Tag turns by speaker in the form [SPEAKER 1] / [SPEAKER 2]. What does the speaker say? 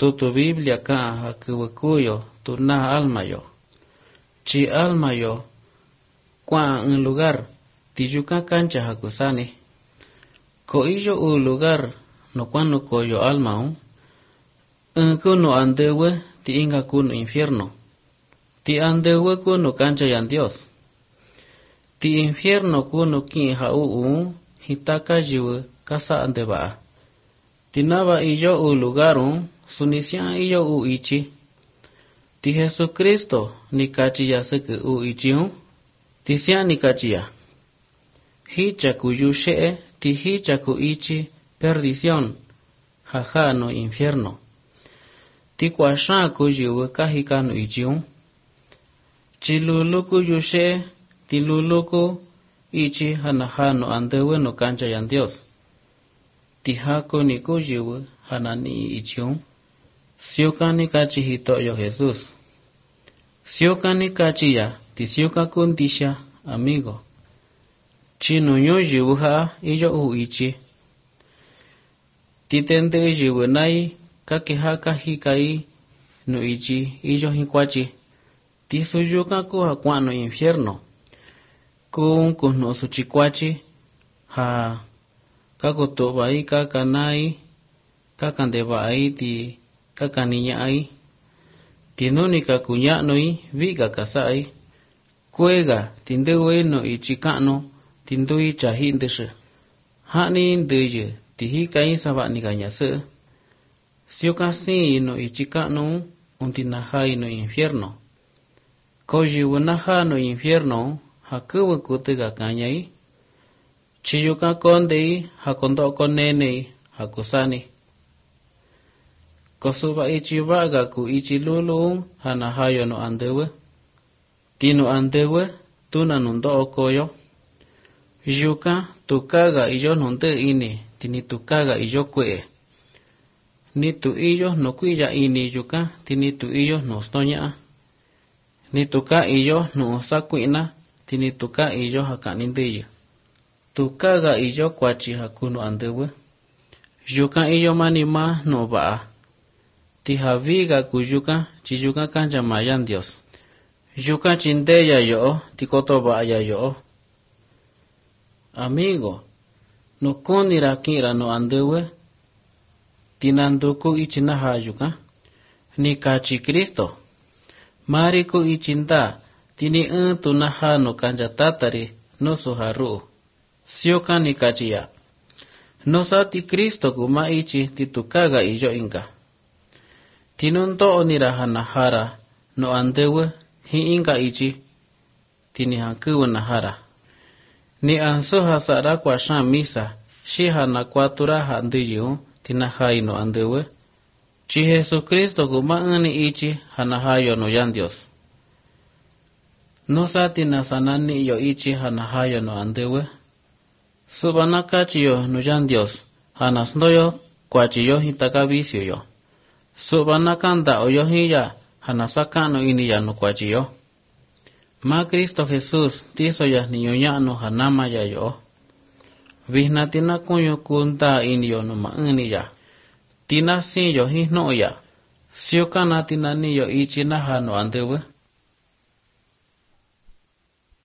[SPEAKER 1] tu Biblia ka hakuyo tu na alma yo. Chi alma yo kwa un lugar ti yuka cancha hakusani. Ko iyo u lugar no kwano koyo alma kuno andewe ti inga kuno infierno. Ti andewe kuno cancha yan Dios. Ti infierno kuno ki hitaka jiwe kasa andeba. Tinaba iyo u lugaru sunisia iyo u ichi. Ti Jesucristo ni kachiya seke u ichi ti sia ni kachiya. Hicha kuyushe ti hicha ku ichi perdición jaja no infierno. Ti kwasha kuyiwe kahika no ichi chilulu kuyushe ti luluku ichi hanaha no andewe no cancha yan Dios. Ti hako ni kuyiwe hanani ichi siuka ni kachi hito yo Jesús. Siuka ni kachi ya ti siuka kundisha amigo. Chino nyo yiwe iyo u ichi. Ti tende yiwe nai kakehaka hikai no ichi iyo hikwachi. Ti suyuka ku hakwano infierno. Kun kuno suchikwachi ha kakotoba ai kakanai kakandeba ai ti kakaninya ai tinoni kakunyano i viga kasai kuega tindewe no ichikano tindui chahindeshe hani ndeye tihikai sabani ganyase siokasi no ichikano untinahai no infierno koji wanaha no infierno hakuwe kutega kanyai chiyuka kondei hakondo konene hakusani kosuba ichibaga ku ichilulu hanahayo no andewe tino andewe tunanundo okoyo yuka tukaga iyo nonde ini tini tukaga iyo kwe ni tu iyo no kuya ini yuka tini tu iyo no stonya ni tuka iyo no sakuina tini tuka iyo hakanindeye tukaga iyo kwachi hakuno andewe yuka iyo manima no ba ti haviga kuyuka chiyuka kancha mayan Dios yuka chindeya yo ti kotoba ya yo amigo no konira kira no andewe tinanduku ichinaha yuka ni kachi Kristo mariku ichinda tini tunaha no kancha tatari no soharu sioka ni kachiya no sati Kristo kuma ichi titukaga iyo inga tinundo onirahana hara no andewe hi inga ichi tini hakuwa na hara ni anso hasara kwa shan misa shiha na kwatura handiyu tina hai no andewe chi Jesucristo kuma ani ichi hanahayo no yan Dios no sati na sanani yo ichi hanahayo no andewe subanaka chiyo no yan Dios hanasnoyo kwa chiyo hitakavisyo yo subanakanda oyo hiya hanasakano ini ya no kwa chiyo ma Cristo Jesús tiso ya niño no hanama ya yo vihna tina kunyo kunta ini yo no maani ya tina sin yo hino ya siokana tina ni yo ichi na hano andewe